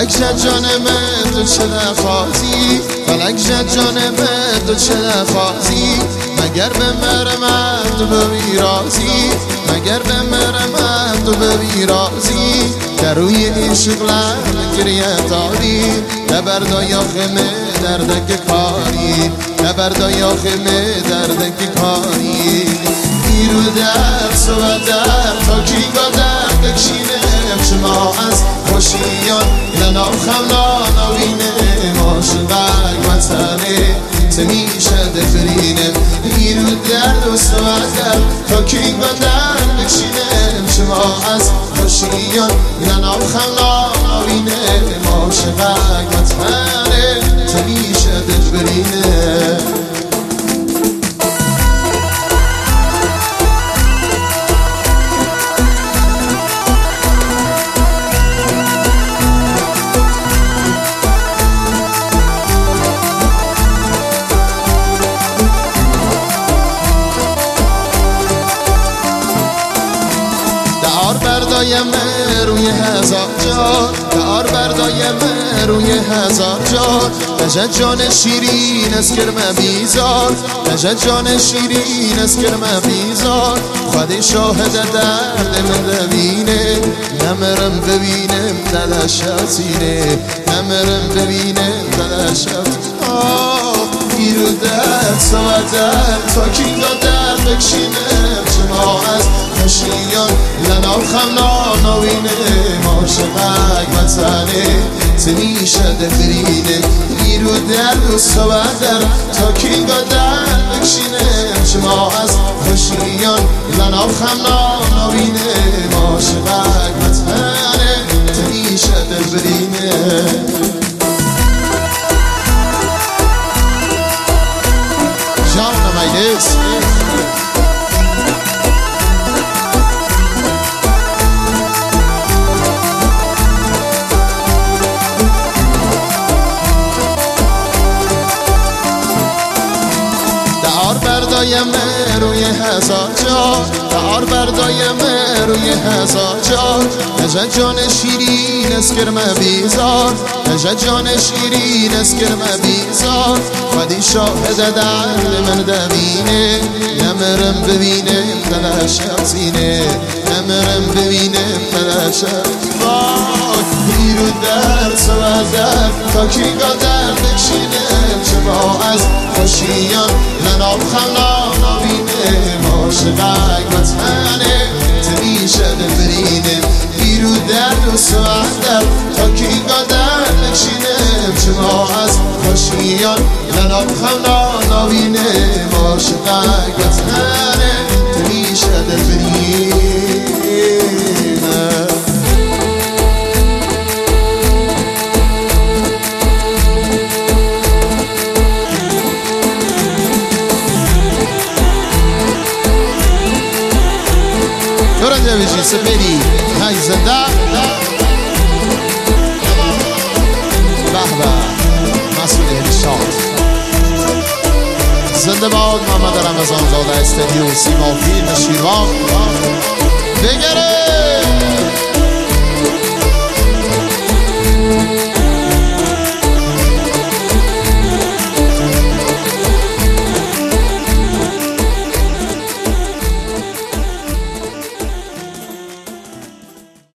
فلک جد جانم تو چه نخواستی، فلک جد جانم تو چه نخواستی، مگر به مرم تو ببی رازی، مگر به مرم تو ببی رازی، در روی این شغلم گریه داری، نبردای آخمه دردک کاری، نبردای آخمه دردک کاری، ایرو در صبح در تا کی گادر بکشینم شما از خوشیان لنام خمنا نوینه ماشقک وطنه تمیشه دفرینم ایرو در صبح در تا کی گادر بکشینم شما از خوشیان لنام خمنا نوینه ماشقک وطنه تمیشه دفرینه. بردایم روی هزار جان، دار بردایم روی هزار جان، نجد جان شیرین از کرم بیزار، نجد جان شیرین از کرم بیزار، خود شاهد درد من ببینه، نمرم ببینم دلش سینه، نمرم ببینم دلش ایرو در سوار در تا کی در بکشینم شما از خوشیان لنام خمنا نوینه ماشقک وطنه تمیشه دفرینه ایرو در سوار در تا کی در بکشینم شما از خوشیان لنام خمنا نوینه ماشقک وطنه تمیشه دفرینه. دار بردایم روی هزار جان، دار بردایم روی هزار جان، نجد جان شیرین از کرم بیزار، نجد جان شیرین از کرم بیزار، خودی شاهد درد من ببینه، نمرم ببینم دلش سینه، نمرم ببینم دلش ایرو در سوار در تا کی در بکشینم شما از خوشیان لنام خمنا نوینه ماشقک وطنه تمیشه دفرینم ایرو در سوار در تا کی در بکشینم شما از خوشیان لنام خمنا نوینه ماشقک وطنه تمیشه دفرینم. دورنجه بشی سپری های زنده به به مسئول احشاد زنده باد محمد رمضان زاده استدیو سیما فیلم شیروان بگره